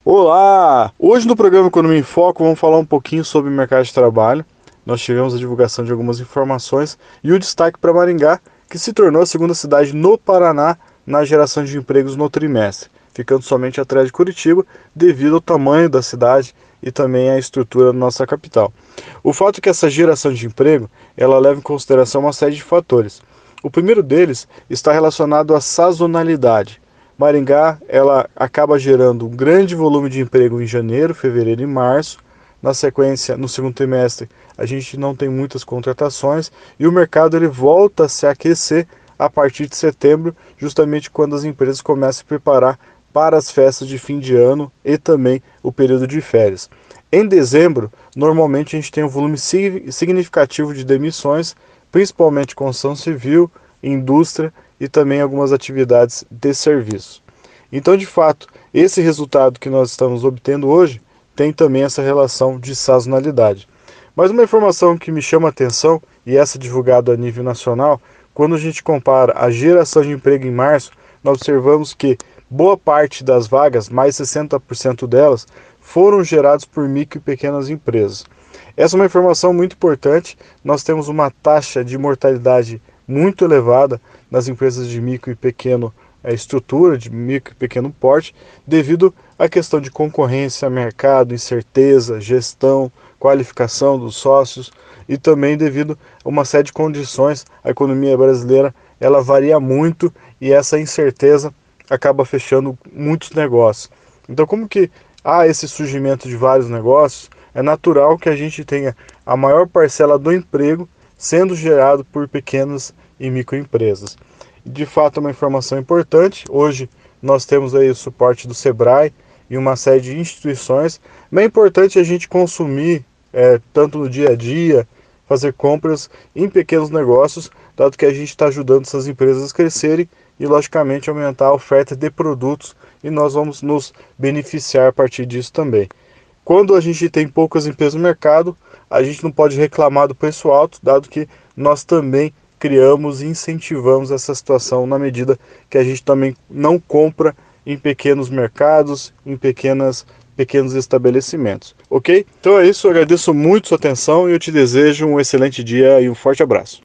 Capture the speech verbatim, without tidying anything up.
Olá! Hoje no programa Economia em Foco vamos falar um pouquinho sobre o mercado de trabalho. Nós tivemos a divulgação de algumas informações e o destaque para Maringá, que se tornou a segunda cidade no Paraná na geração de empregos no trimestre, ficando somente atrás de Curitiba devido ao tamanho da cidade e também à estrutura da nossa capital. O fato é que essa geração de emprego, ela leva em consideração uma série de fatores. O primeiro deles está relacionado à sazonalidade. Maringá, ela acaba gerando um grande volume de emprego em janeiro, fevereiro e março. Na sequência, no segundo trimestre, a gente não tem muitas contratações e o mercado ele volta a se aquecer a partir de setembro, justamente quando as empresas começam a se preparar para as festas de fim de ano e também o período de férias. Em dezembro, normalmente a gente tem um volume significativo de demissões, principalmente construção civil, indústria e também algumas atividades de serviço. Então, de fato, esse resultado que nós estamos obtendo hoje tem também essa relação de sazonalidade. Mas uma informação que me chama a atenção, e essa divulgada a nível nacional, quando a gente compara a geração de emprego em março, nós observamos que boa parte das vagas, mais sessenta por cento delas, foram geradas por micro e pequenas empresas. Essa é uma informação muito importante. Nós temos uma taxa de mortalidade muito elevada nas empresas de micro e pequeno é, estrutura, de micro e pequeno porte, devido à questão de concorrência, mercado, incerteza, gestão, qualificação dos sócios e também devido a uma série de condições. A economia brasileira ela varia muito e essa incerteza acaba fechando muitos negócios. Então, como que há esse surgimento de vários negócios, é natural que a gente tenha a maior parcela do emprego sendo gerado por pequenas e microempresas. De fato, é uma informação importante. Hoje nós temos aí o suporte do Sebrae e uma série de instituições, mas é importante a gente consumir, é, tanto no dia a dia, fazer compras em pequenos negócios, dado que a gente está ajudando essas empresas a crescerem e, logicamente, aumentar a oferta de produtos e nós vamos nos beneficiar a partir disso também. Quando a gente tem poucas empresas no mercado, a gente não pode reclamar do preço alto, dado que nós também criamos e incentivamos essa situação na medida que a gente também não compra em pequenos mercados, em pequenas, pequenos estabelecimentos. Ok? Então é isso, eu agradeço muito sua atenção e eu te desejo um excelente dia e um forte abraço.